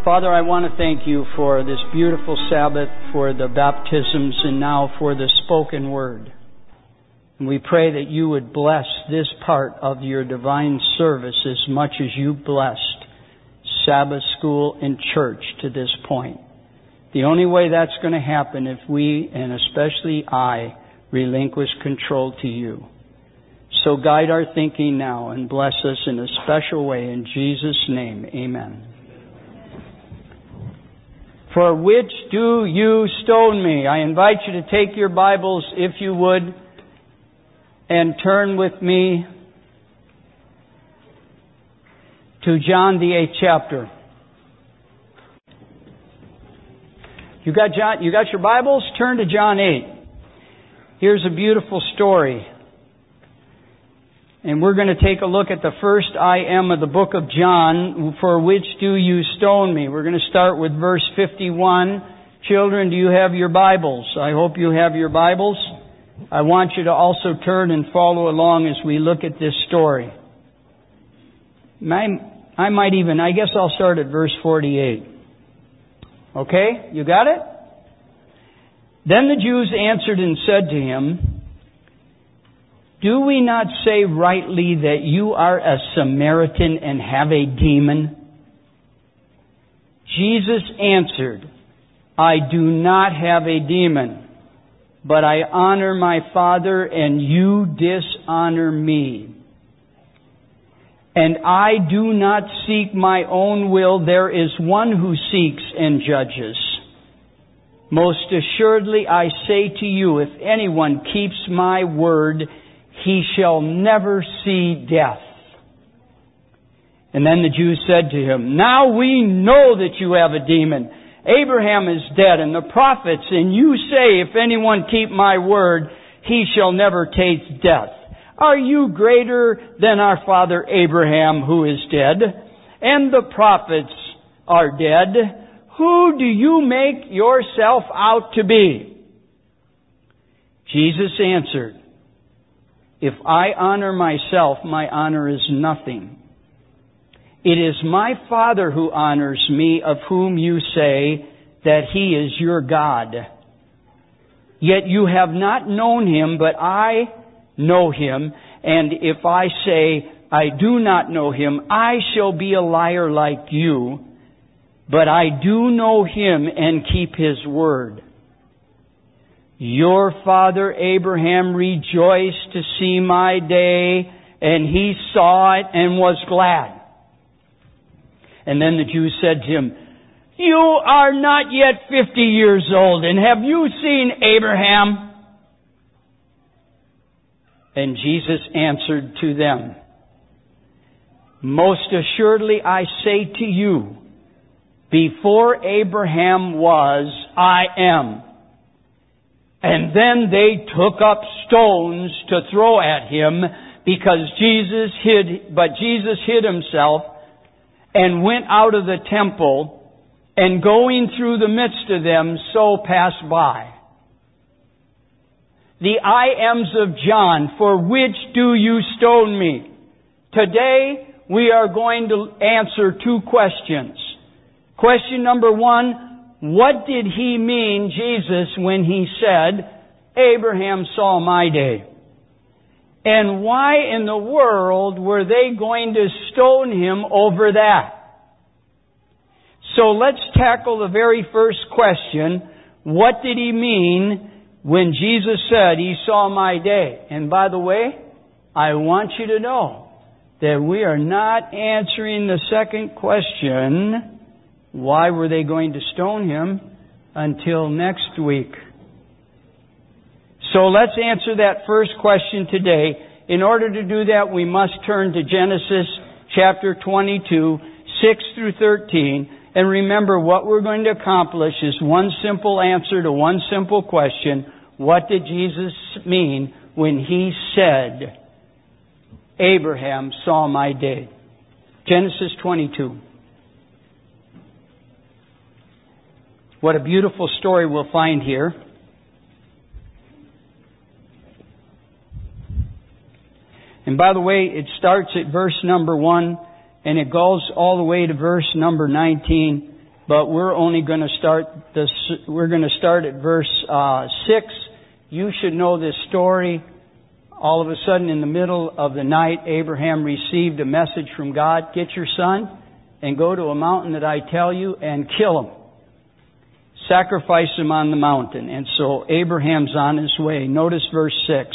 Father, I want to thank you for this beautiful Sabbath, for the baptisms, and now for the spoken word. And we pray that you would bless this part of your divine service as much as you blessed Sabbath school and church to this point. The only way that's going to happen if we, and especially I, relinquish control to you. So guide our thinking now and bless us in a special way. In Jesus' name, amen. For which do you stone me? I invite you to take your Bibles, if you would, and turn with me to John the 8th chapter. You got your Bibles? Turn to John 8. Here's a beautiful story. And we're going to take a look at the first I am of the book of John. For which do you stone me? We're going to start with verse 51. Children, do you have your Bibles? I hope you have your Bibles. I want you to also turn and follow along as we look at this story. I guess I'll start at verse 48. Okay? You got it? Then the Jews answered and said to him, do we not say rightly that you are a Samaritan and have a demon? Jesus answered, I do not have a demon, but I honor my Father, and you dishonor me. And I do not seek my own will. There is one who seeks and judges. Most assuredly I say to you, if anyone keeps my word, he shall never see death. And then the Jews said to him, now we know that you have a demon. Abraham is dead and the prophets, and you say, if anyone keep my word, he shall never taste death. Are you greater than our father Abraham, who is dead? And the prophets are dead. Who do you make yourself out to be? Jesus answered, if I honor myself, my honor is nothing. It is my Father who honors me, of whom you say that He is your God. Yet you have not known Him, but I know Him. And if I say I do not know Him, I shall be a liar like you. But I do know Him and keep His word. Your father Abraham rejoiced to see my day, and he saw it and was glad. And then the Jews said to him, you are not yet 50 years old, and have you seen Abraham? And Jesus answered to them, most assuredly I say to you, before Abraham was, I am. And then they took up stones to throw at him, because Jesus hid himself and went out of the temple, and going through the midst of them, so passed by. The I ams of John, for which do you stone me? Today we are going to answer two questions. Question number one, what did he mean, Jesus, when he said, Abraham saw my day? And why in the world were they going to stone him over that? So let's tackle the very first question. What did he mean when Jesus said he saw my day? And by the way, I want you to know that we are not answering the second question, why were they going to stone him, until next week. So let's answer that first question today. In order to do that, we must turn to Genesis chapter 22, 6 through 13. And remember, what we're going to accomplish is one simple answer to one simple question. What did Jesus mean when He said, Abraham saw my day? Genesis 22. What a beautiful story we'll find here. And by the way, it starts at verse number 1 and it goes all the way to verse number 19. but we're only going to start we're going to start at verse 6. You should know this story. All of a sudden, in the middle of the night, Abraham received a message from God. Get your son and go to a mountain that I tell you and kill him. Sacrifice him on the mountain. And so Abraham's on his way. Notice verse 6.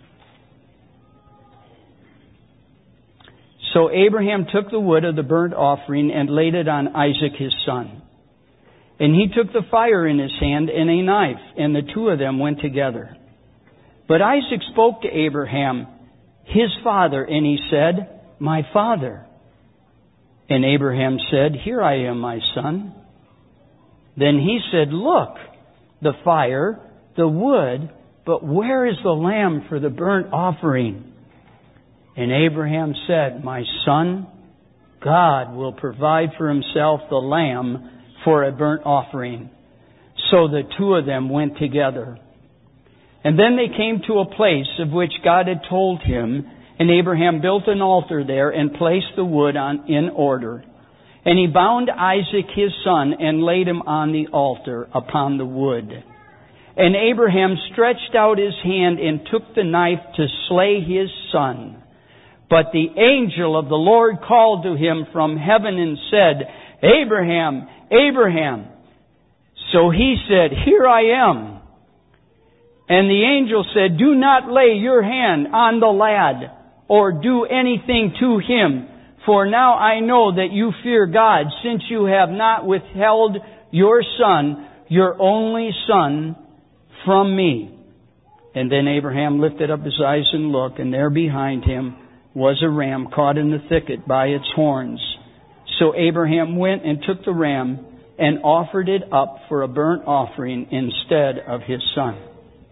So Abraham took the wood of the burnt offering and laid it on Isaac his son. And he took the fire in his hand and a knife, and the two of them went together. But Isaac spoke to Abraham, his father, and he said, My father. And Abraham said, Here I am, my son. Then he said, Look, the fire, the wood, but where is the lamb for the burnt offering? And Abraham said, My son, God will provide for himself the lamb for a burnt offering. So the two of them went together. And then they came to a place of which God had told him, and Abraham built an altar there and placed the wood in order. And he bound Isaac his son and laid him on the altar upon the wood. And Abraham stretched out his hand and took the knife to slay his son. But the angel of the Lord called to him from heaven and said, Abraham, Abraham. So he said, Here I am. And the angel said, Do not lay your hand on the lad or do anything to him. For now I know that you fear God, since you have not withheld your son, your only son, from me. And then Abraham lifted up his eyes and looked, and there behind him was a ram caught in the thicket by its horns. So Abraham went and took the ram and offered it up for a burnt offering instead of his son.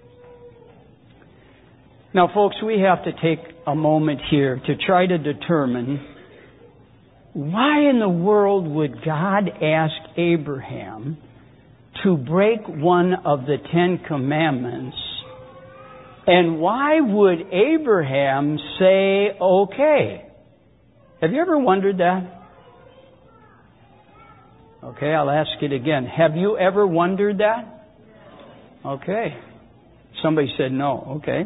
Now, folks, we have to take a moment here to try to determine why in the world would God ask Abraham to break one of the 10 Commandments, and why would Abraham say, okay? Have you ever wondered that? Okay, I'll ask it again. Have you ever wondered that? Okay. Somebody said no. Okay.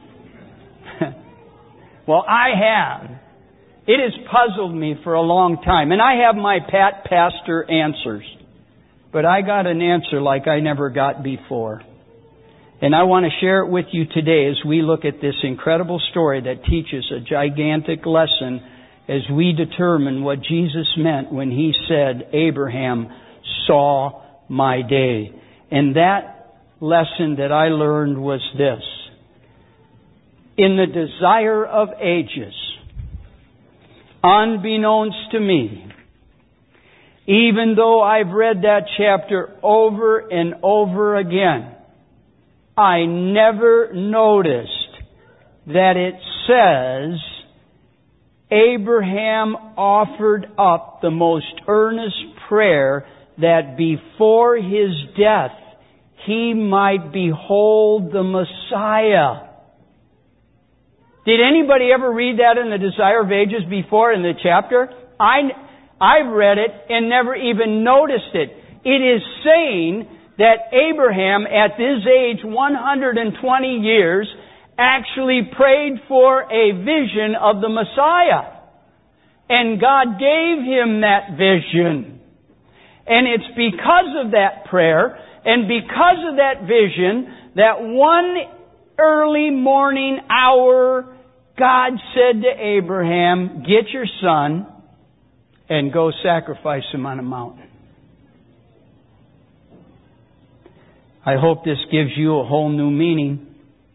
Well, I have. It has puzzled me for a long time. And I have my pat pastor answers. But I got an answer like I never got before. And I want to share it with you today as we look at this incredible story that teaches a gigantic lesson as we determine what Jesus meant when He said, Abraham saw my day. And that lesson that I learned was this. In the desire of ages, unbeknownst to me, even though I've read that chapter over and over again, I never noticed that it says Abraham offered up the most earnest prayer that before his death he might behold the Messiah. Did anybody ever read that in the Desire of Ages before in the chapter? I've read it and never even noticed it. It is saying that Abraham, at this age, 120 years, actually prayed for a vision of the Messiah. And God gave him that vision. And it's because of that prayer and because of that vision that one early morning hour, God said to Abraham, get your son and go sacrifice him on a mountain. I hope this gives you a whole new meaning,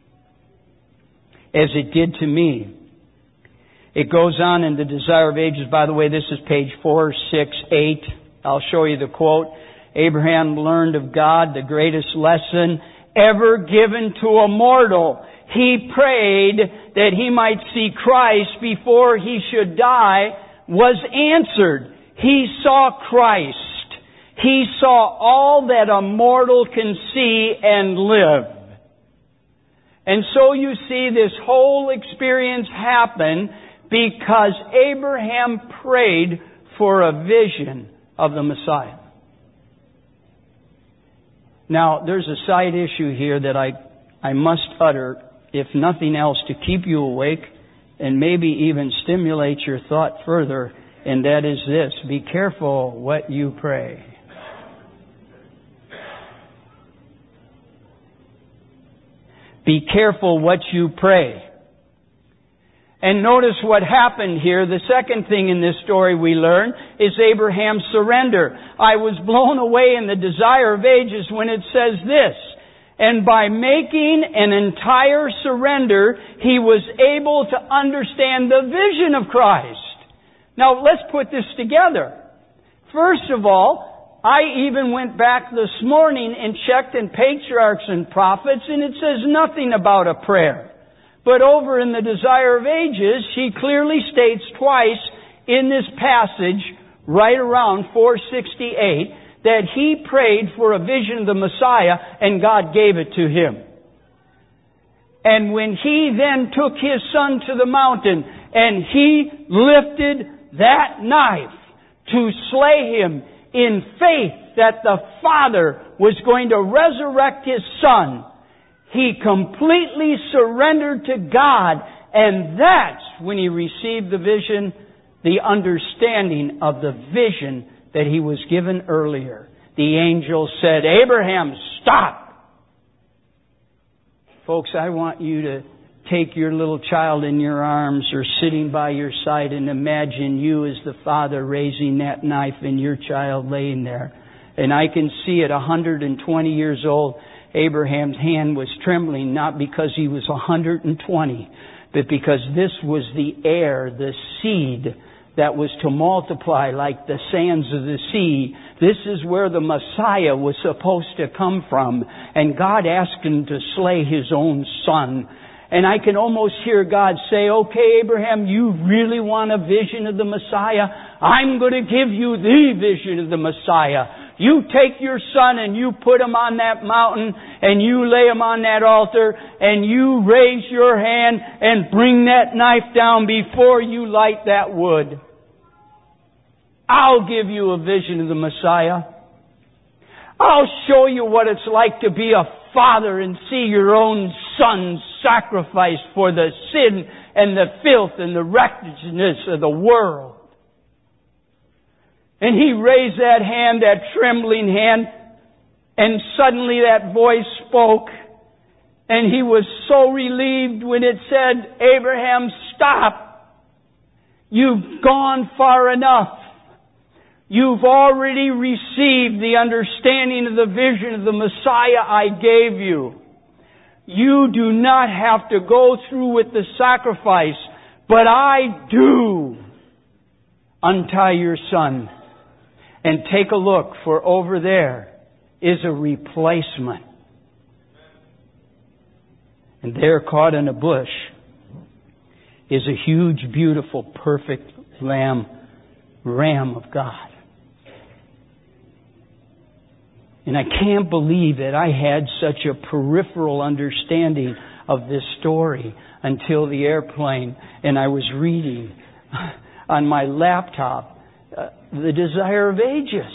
as it did to me. It goes on in the Desire of Ages. By the way, this is page 468. I'll show you the quote. Abraham learned of God the greatest lesson ever given to a mortal. He prayed that he might see Christ before he should die, was answered. He saw Christ. He saw all that a mortal can see and live. And so you see this whole experience happen because Abraham prayed for a vision of the Messiah. Now, there's a side issue here that I must utter, if nothing else, to keep you awake and maybe even stimulate your thought further, and that is this: be careful what you pray. Be careful what you pray. And notice what happened here. The second thing in this story we learn is Abraham's surrender. I was blown away in the Desire of Ages when it says this: and by making an entire surrender, he was able to understand the vision of Christ. Now, let's put this together. First of all, I even went back this morning and checked in Patriarchs and Prophets, and it says nothing about a prayer. But over in the Desire of Ages, he clearly states twice in this passage, right around 468, that he prayed for a vision of the Messiah, and God gave it to him. And when he then took his son to the mountain, and he lifted that knife to slay him, in faith that the Father was going to resurrect His Son, he completely surrendered to God, and that's when he received the vision, the understanding of the vision that he was given earlier. The angel said, "Abraham, stop!" Folks, I want you to take your little child in your arms or sitting by your side and imagine you as the father raising that knife and your child laying there. And I can see at 120 years old, Abraham's hand was trembling, not because he was 120, but because this was the heir, the seed that was to multiply like the sands of the sea. This is where the Messiah was supposed to come from. And God asked him to slay his own son. And I can almost hear God say, "Okay, Abraham, you really want a vision of the Messiah? I'm going to give you the vision of the Messiah. You take your son and you put him on that mountain and you lay him on that altar and you raise your hand and bring that knife down before you light that wood. I'll give you a vision of the Messiah. I'll show you what it's like to be a father and see your own son sacrificed for the sin and the filth and the wretchedness of the world." And he raised that hand, that trembling hand, and suddenly that voice spoke. And he was so relieved when it said, "Abraham, stop. You've gone far enough. You've already received the understanding of the vision of the Messiah I gave you. You do not have to go through with the sacrifice, but I do. Untie your son and take a look, for over there is a replacement." And there, caught in a bush, is a huge, beautiful, perfect ram of God. And I can't believe that I had such a peripheral understanding of this story until the airplane, and I was reading on my laptop The Desire of Ages.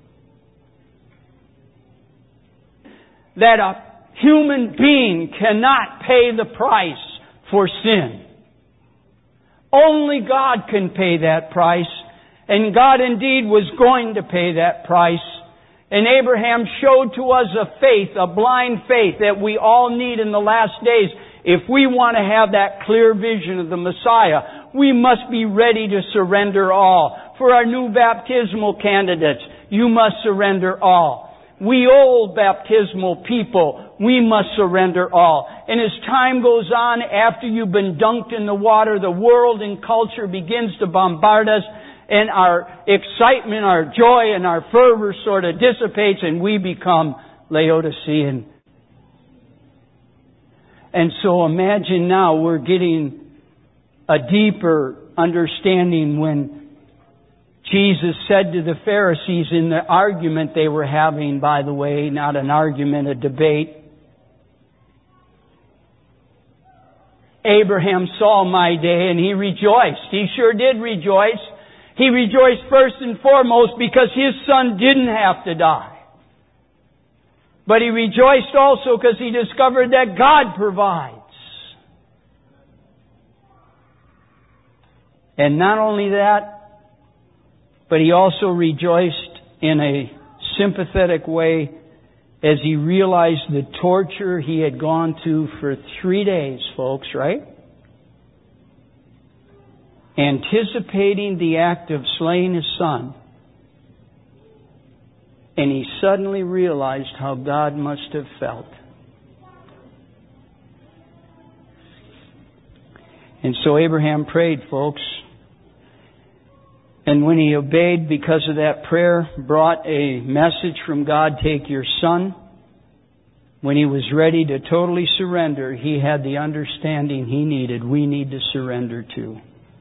That a human being cannot pay the price for sin. Only God can pay that price, and God indeed was going to pay that price. And Abraham showed to us a faith, a blind faith that we all need in the last days. If we want to have that clear vision of the Messiah, we must be ready to surrender all. For our new baptismal candidates, you must surrender all. We old baptismal people, we must surrender all. And as time goes on, after you've been dunked in the water, the world and culture begins to bombard us, and our excitement, our joy, and our fervor sort of dissipates, and we become Laodicean. And so imagine now we're getting a deeper understanding when Jesus said to the Pharisees in the argument they were having, by the way, not an argument, a debate, "Abraham saw my day and he rejoiced." He sure did rejoice. He rejoiced first and foremost because his son didn't have to die. But he rejoiced also because he discovered that God provides. And not only that, but he also rejoiced in a sympathetic way as he realized the torture he had gone through for 3 days, folks, right? Anticipating the act of slaying his son. And he suddenly realized how God must have felt. And so Abraham prayed, folks. And when he obeyed because of that prayer, brought a message from God, take your son. When he was ready to totally surrender, he had the understanding he needed. We need to surrender too.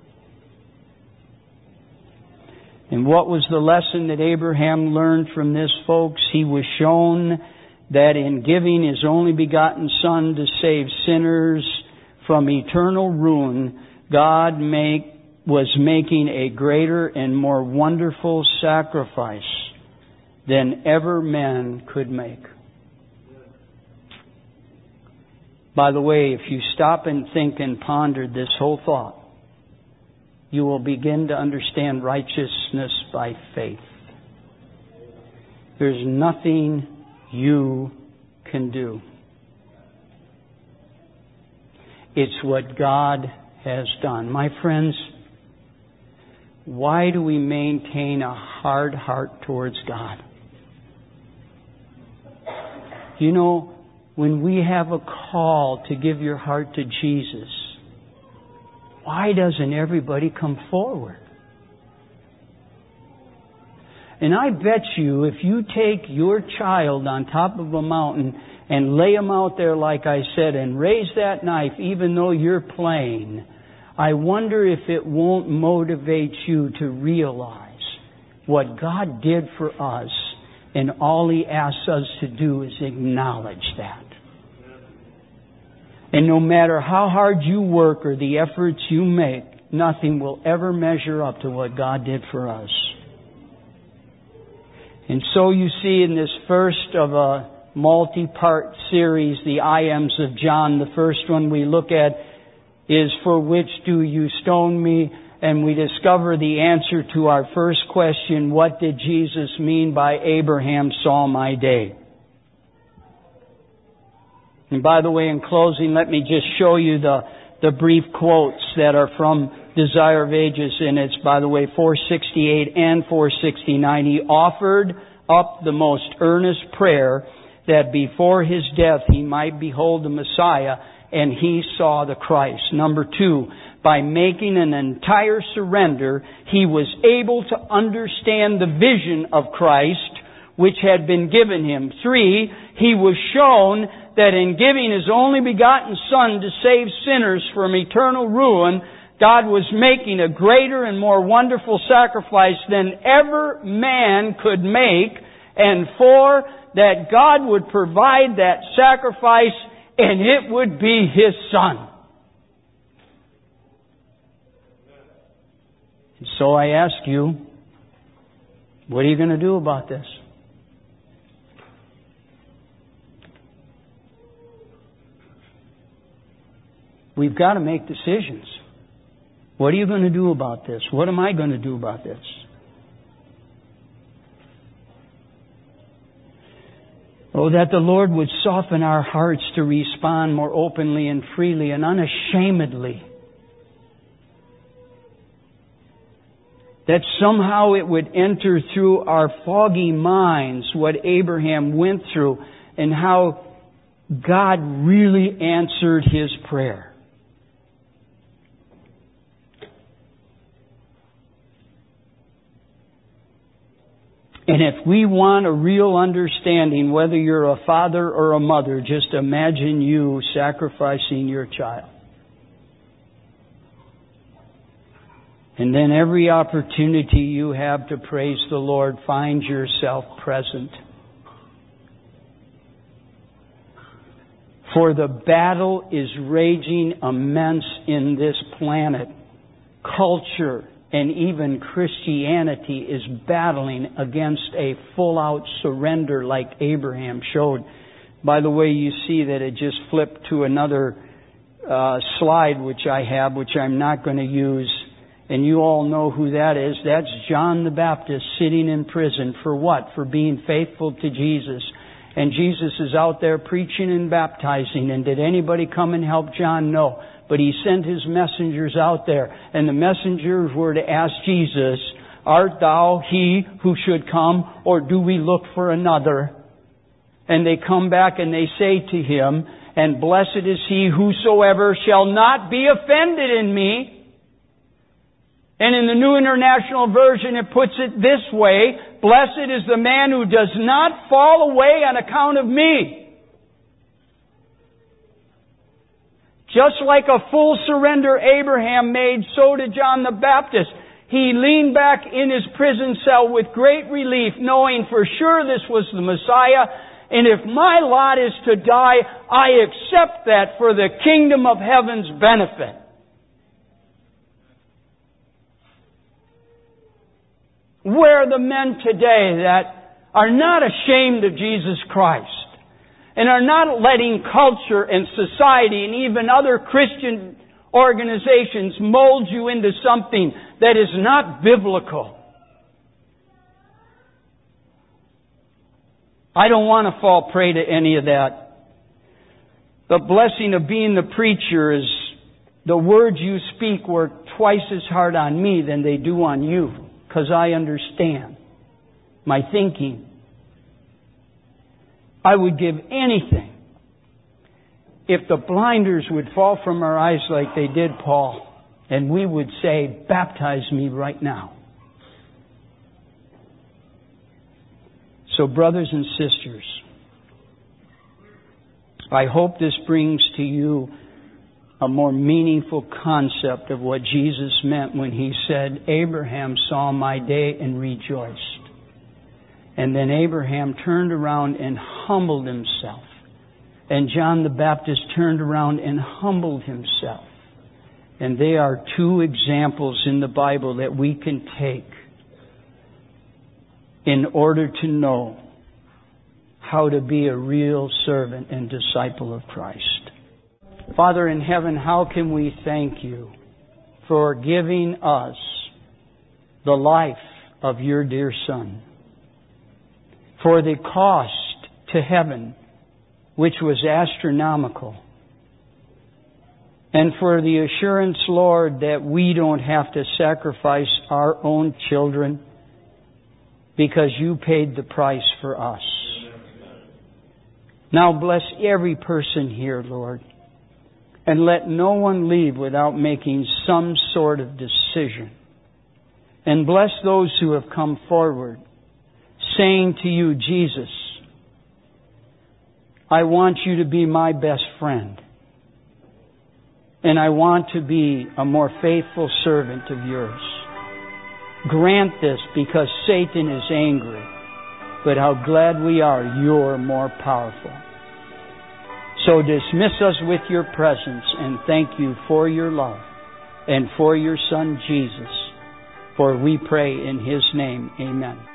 And what was the lesson that Abraham learned from this, folks? He was shown that in giving His only begotten Son to save sinners from eternal ruin, God was making a greater and more wonderful sacrifice than ever men could make. By the way, if you stop and think and ponder this whole thought, you will begin to understand righteousness by faith. There's nothing you can do. It's what God has done. My friends, why do we maintain a hard heart towards God? You know, when we have a call to give your heart to Jesus, why doesn't everybody come forward? And I bet you if you take your child on top of a mountain and lay him out there like I said and raise that knife even though you're playing, I wonder if it won't motivate you to realize what God did for us, and all He asks us to do is acknowledge that. And no matter how hard you work or the efforts you make, nothing will ever measure up to what God did for us. And so you see in this first of a multi-part series, the I Ams of John, the first one we look at is, for which do you stone me? And we discover the answer to our first question, what did Jesus mean by Abraham saw my day? And by the way, in closing, let me just show you the brief quotes that are from Desire of Ages, and it's, by the way, 468 and 469. He offered up the most earnest prayer that before his death he might behold the Messiah, and he saw the Christ. Number 2, by making an entire surrender, he was able to understand the vision of Christ which had been given him. 3, he was shown that in giving His only begotten Son to save sinners from eternal ruin, God was making a greater and more wonderful sacrifice than ever man could make. And 4, that God would provide that sacrifice, and it would be His Son. And so I ask you, what are you going to do about this? We've got to make decisions. What are you going to do about this? What am I going to do about this? Oh, that the Lord would soften our hearts to respond more openly and freely and unashamedly. That somehow it would enter through our foggy minds what Abraham went through and how God really answered his prayer. And if we want a real understanding, whether you're a father or a mother, just imagine you sacrificing your child. And then every opportunity you have to praise the Lord, find yourself present. For the battle is raging immense in this planet. Culture and even Christianity is battling against a full-out surrender like Abraham showed. By the way, you see that it just flipped to another slide which I have, which I'm not going to use. And you all know who that is. That's John the Baptist sitting in prison. For what? For being faithful to Jesus. And Jesus is out there preaching and baptizing. And did anybody come and help John? No. But He sent His messengers out there. And the messengers were to ask Jesus, art Thou He who should come, or do we look for another? And they come back and they say to Him, and blessed is he whosoever shall not be offended in me. And in the New International Version it puts it this way, blessed is the man who does not fall away on account of me. Just like a full surrender Abraham made, so did John the Baptist. He leaned back in his prison cell with great relief, knowing for sure this was the Messiah. And if my lot is to die, I accept that for the kingdom of heaven's benefit. Where are the men today that are not ashamed of Jesus Christ and are not letting culture and society and even other Christian organizations mold you into something that is not biblical? I don't want to fall prey to any of that. The blessing of being the preacher is the words you speak work twice as hard on me than they do on you, because I understand my thinking. I would give anything if the blinders would fall from our eyes like they did Paul, and we would say, baptize me right now. So, brothers and sisters, I hope this brings to you a more meaningful concept of what Jesus meant when He said, Abraham saw my day and rejoiced. And then Abraham turned around and humbled himself. And John the Baptist turned around and humbled himself. And they are two examples in the Bible that we can take in order to know how to be a real servant and disciple of Christ. Father in heaven, how can we thank You for giving us the life of Your dear Son, for the cost to heaven, which was astronomical, and for the assurance, Lord, that we don't have to sacrifice our own children, because You paid the price for us. Now bless every person here, Lord, and let no one leave without making some sort of decision. And bless those who have come forward, saying to You, Jesus, I want You to be my best friend, and I want to be a more faithful servant of Yours. Grant this, because Satan is angry, but how glad we are You're more powerful. So dismiss us with Your presence, and thank You for Your love and for Your Son Jesus. For we pray in His name, amen.